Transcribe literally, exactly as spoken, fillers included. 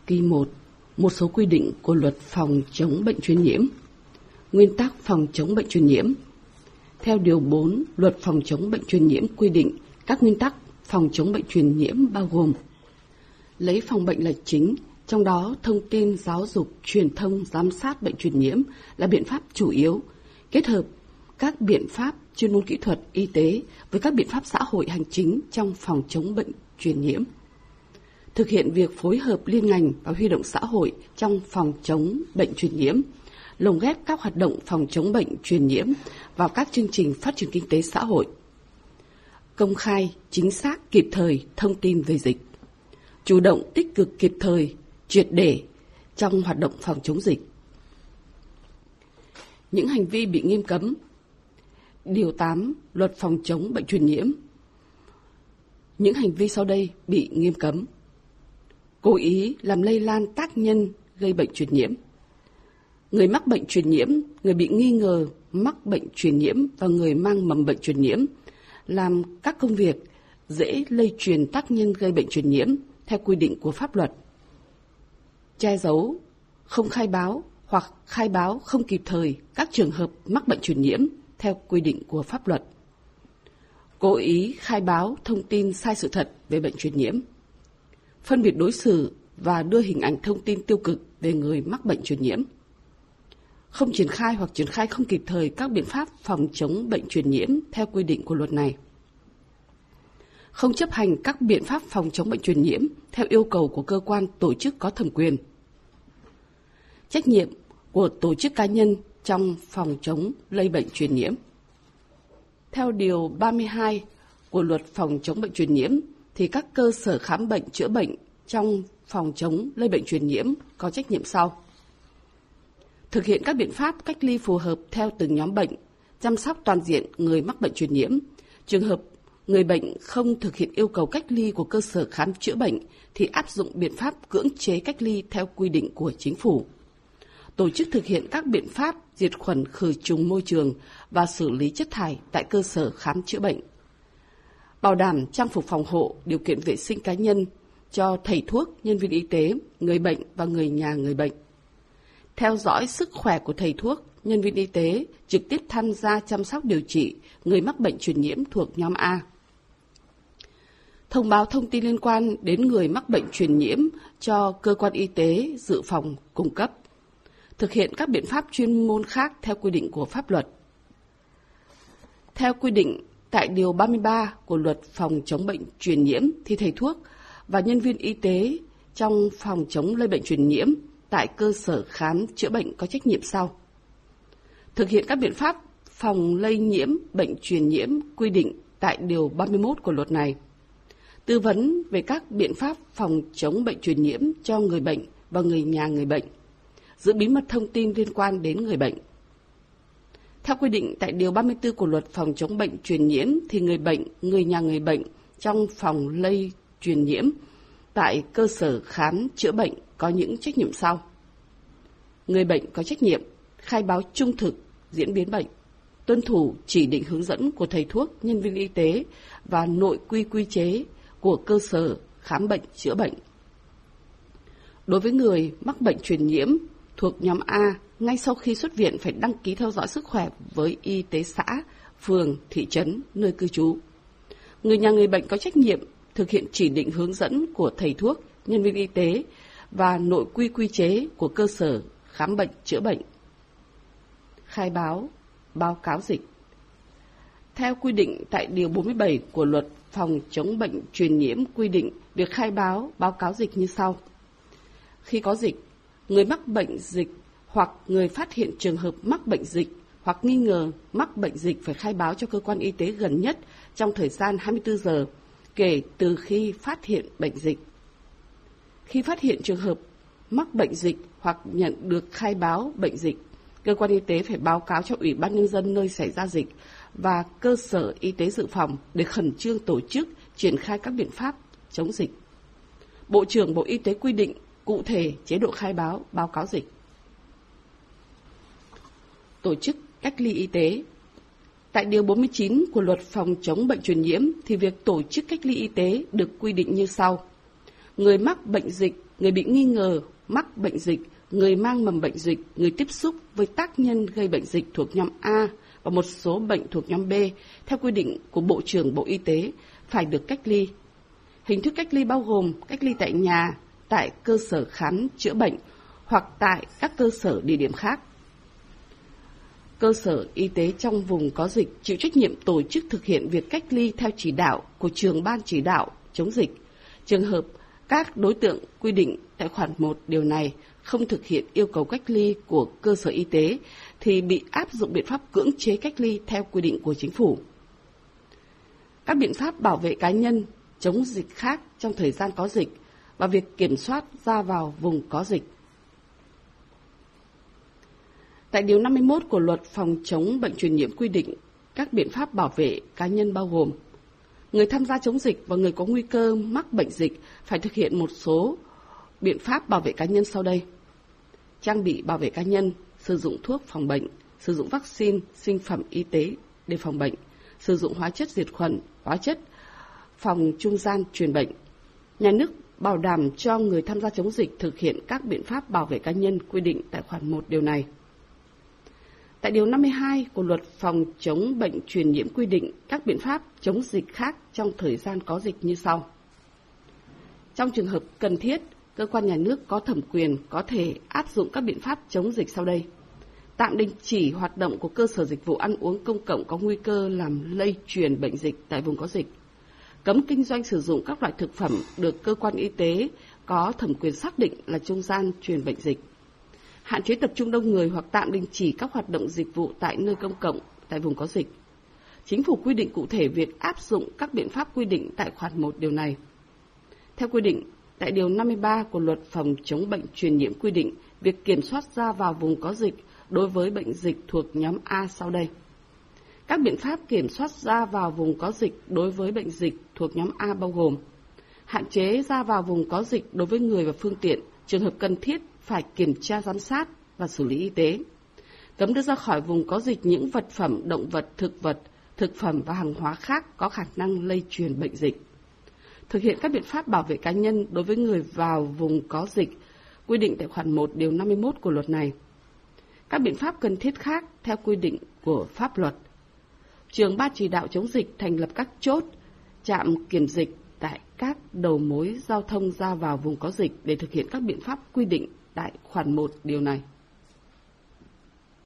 Kỳ một. Một số quy định của luật phòng chống bệnh truyền nhiễm. Nguyên tắc phòng chống bệnh truyền nhiễm. Theo Điều bốn, luật phòng chống bệnh truyền nhiễm quy định các nguyên tắc phòng chống bệnh truyền nhiễm bao gồm: lấy phòng bệnh là chính, trong đó thông tin, giáo dục, truyền thông, giám sát bệnh truyền nhiễm là biện pháp chủ yếu, kết hợp các biện pháp chuyên môn kỹ thuật, y tế với các biện pháp xã hội hành chính trong phòng chống bệnh truyền nhiễm. Thực hiện việc phối hợp liên ngành và huy động xã hội trong phòng chống bệnh truyền nhiễm, lồng ghép các hoạt động phòng chống bệnh truyền nhiễm vào các chương trình phát triển kinh tế xã hội. Công khai, chính xác, kịp thời thông tin về dịch. Chủ động tích cực kịp thời, triệt để trong hoạt động phòng chống dịch. Những hành vi bị nghiêm cấm. Điều tám, luật phòng chống bệnh truyền nhiễm. Những hành vi sau đây bị nghiêm cấm: cố ý làm lây lan tác nhân gây bệnh truyền nhiễm. Người mắc bệnh truyền nhiễm, người bị nghi ngờ mắc bệnh truyền nhiễm và người mang mầm bệnh truyền nhiễm làm các công việc dễ lây truyền tác nhân gây bệnh truyền nhiễm theo quy định của pháp luật. Che giấu, không khai báo hoặc khai báo không kịp thời các trường hợp mắc bệnh truyền nhiễm theo quy định của pháp luật. Cố ý khai báo thông tin sai sự thật về bệnh truyền nhiễm. Phân biệt đối xử và đưa hình ảnh thông tin tiêu cực về người mắc bệnh truyền nhiễm. Không triển khai hoặc triển khai không kịp thời các biện pháp phòng chống bệnh truyền nhiễm theo quy định của luật này. Không chấp hành các biện pháp phòng chống bệnh truyền nhiễm theo yêu cầu của cơ quan tổ chức có thẩm quyền. Trách nhiệm của tổ chức cá nhân trong phòng chống lây bệnh truyền nhiễm. Theo Điều ba mươi hai của luật phòng chống bệnh truyền nhiễm thì các cơ sở khám bệnh chữa bệnh trong phòng chống lây bệnh truyền nhiễm có trách nhiệm sau: thực hiện các biện pháp cách ly phù hợp theo từng nhóm bệnh, chăm sóc toàn diện người mắc bệnh truyền nhiễm. Trường hợp người bệnh không thực hiện yêu cầu cách ly của cơ sở khám chữa bệnh thì áp dụng biện pháp cưỡng chế cách ly theo quy định của chính phủ. Tổ chức thực hiện các biện pháp diệt khuẩn khử trùng môi trường và xử lý chất thải tại cơ sở khám chữa bệnh. Bảo đảm trang phục phòng hộ, điều kiện vệ sinh cá nhân cho thầy thuốc, nhân viên y tế, người bệnh và người nhà người bệnh. Theo dõi sức khỏe của thầy thuốc, nhân viên y tế trực tiếp tham gia chăm sóc điều trị người mắc bệnh truyền nhiễm thuộc nhóm A. Thông báo thông tin liên quan đến người mắc bệnh truyền nhiễm cho cơ quan y tế dự phòng cung cấp. Thực hiện các biện pháp chuyên môn khác theo quy định của pháp luật. Theo quy định tại Điều ba mươi ba của luật phòng chống bệnh truyền nhiễm thì thầy thuốc và nhân viên y tế trong phòng chống lây bệnh truyền nhiễm tại cơ sở khám chữa bệnh có trách nhiệm sau: thực hiện các biện pháp phòng lây nhiễm bệnh truyền nhiễm quy định tại Điều ba mươi mốt của luật này, tư vấn về các biện pháp phòng chống bệnh truyền nhiễm cho người bệnh và người nhà người bệnh, giữ bí mật thông tin liên quan đến người bệnh. Theo quy định tại Điều ba mươi tư của luật phòng chống bệnh truyền nhiễm thì người bệnh, người nhà người bệnh trong phòng lây truyền nhiễm tại cơ sở khám chữa bệnh có những trách nhiệm sau: người bệnh có trách nhiệm khai báo trung thực diễn biến bệnh, tuân thủ chỉ định hướng dẫn của thầy thuốc, nhân viên y tế và nội quy quy chế của cơ sở khám bệnh chữa bệnh. Đối với người mắc bệnh truyền nhiễm thuộc nhóm A, ngay sau khi xuất viện phải đăng ký theo dõi sức khỏe với y tế xã, phường, thị trấn, nơi cư trú. Người nhà người bệnh có trách nhiệm thực hiện chỉ định hướng dẫn của thầy thuốc, nhân viên y tế và nội quy quy chế của cơ sở khám bệnh chữa bệnh. Khai báo, báo cáo dịch. Theo quy định tại Điều bốn mươi bảy của luật phòng chống bệnh truyền nhiễm quy định việc khai báo, báo cáo dịch như sau: khi có dịch, người mắc bệnh dịch hoặc người phát hiện trường hợp mắc bệnh dịch hoặc nghi ngờ mắc bệnh dịch phải khai báo cho cơ quan y tế gần nhất trong thời gian hai mươi tư giờ kể từ khi phát hiện bệnh dịch. Khi phát hiện trường hợp mắc bệnh dịch hoặc nhận được khai báo bệnh dịch, cơ quan y tế phải báo cáo cho Ủy ban Nhân dân nơi xảy ra dịch và cơ sở y tế dự phòng để khẩn trương tổ chức triển khai các biện pháp chống dịch. Bộ trưởng Bộ Y tế quy định cụ thể chế độ khai báo, báo cáo dịch. Tổ chức cách ly y tế. Tại Điều bốn mươi chín của luật phòng chống bệnh truyền nhiễm thì việc tổ chức cách ly y tế được quy định như sau: người mắc bệnh dịch người bị nghi ngờ mắc bệnh dịch, người mang mầm bệnh dịch, người tiếp xúc với tác nhân gây bệnh dịch thuộc nhóm A và một số bệnh thuộc nhóm B theo quy định của Bộ trưởng Bộ Y tế phải được cách ly. Hình thức cách ly bao gồm cách ly tại nhà, tại cơ sở khám chữa bệnh hoặc tại các cơ sở địa điểm khác. Cơ sở y tế trong vùng có dịch chịu trách nhiệm tổ chức thực hiện việc cách ly theo chỉ đạo của trưởng ban chỉ đạo chống dịch. Trường hợp các đối tượng quy định tại khoản một điều này không thực hiện yêu cầu cách ly của cơ sở y tế thì bị áp dụng biện pháp cưỡng chế cách ly theo quy định của chính phủ. Các biện pháp bảo vệ cá nhân, chống dịch khác trong thời gian có dịch và việc kiểm soát ra vào vùng có dịch. Tại Điều năm mươi mốt của Luật Phòng chống bệnh truyền nhiễm quy định các biện pháp bảo vệ cá nhân bao gồm người tham gia chống dịch và người có nguy cơ mắc bệnh dịch phải thực hiện một số biện pháp bảo vệ cá nhân sau đây. Trang bị bảo vệ cá nhân, sử dụng thuốc phòng bệnh, sử dụng vaccine, sinh phẩm y tế để phòng bệnh, sử dụng hóa chất diệt khuẩn, hóa chất phòng trung gian truyền bệnh. Nhà nước bảo đảm cho người tham gia chống dịch thực hiện các biện pháp bảo vệ cá nhân quy định tại khoản một điều này. Tại Điều năm mươi hai của Luật Phòng chống bệnh truyền nhiễm quy định các biện pháp chống dịch khác trong thời gian có dịch như sau. Trong trường hợp cần thiết, cơ quan nhà nước có thẩm quyền có thể áp dụng các biện pháp chống dịch sau đây. Tạm đình chỉ hoạt động của cơ sở dịch vụ ăn uống công cộng có nguy cơ làm lây truyền bệnh dịch tại vùng có dịch. Cấm kinh doanh sử dụng các loại thực phẩm được cơ quan y tế có thẩm quyền xác định là trung gian truyền bệnh dịch. Hạn chế tập trung đông người hoặc tạm đình chỉ các hoạt động dịch vụ tại nơi công cộng tại vùng có dịch. Chính phủ quy định cụ thể việc áp dụng các biện pháp quy định tại khoản một điều này. Theo quy định, tại Điều năm mươi ba của Luật Phòng chống bệnh truyền nhiễm quy định việc kiểm soát ra vào vùng có dịch đối với bệnh dịch thuộc nhóm A sau đây. Các biện pháp kiểm soát ra vào vùng có dịch đối với bệnh dịch thuộc nhóm A bao gồm hạn chế ra vào vùng có dịch đối với người và phương tiện, trường hợp cần thiết phải kiểm tra giám sát và xử lý y tế. Cấm đưa ra khỏi vùng có dịch những vật phẩm, động vật, thực vật, thực phẩm và hàng hóa khác có khả năng lây truyền bệnh dịch. Thực hiện các biện pháp bảo vệ cá nhân đối với người vào vùng có dịch, quy định tại khoản một điều năm mươi mốt của luật này. Các biện pháp cần thiết khác theo quy định của pháp luật. Trưởng ban chỉ đạo chống dịch thành lập các chốt, trạm kiểm dịch tại các đầu mối giao thông ra vào vùng có dịch để thực hiện các biện pháp quy định tại khoản một điều này.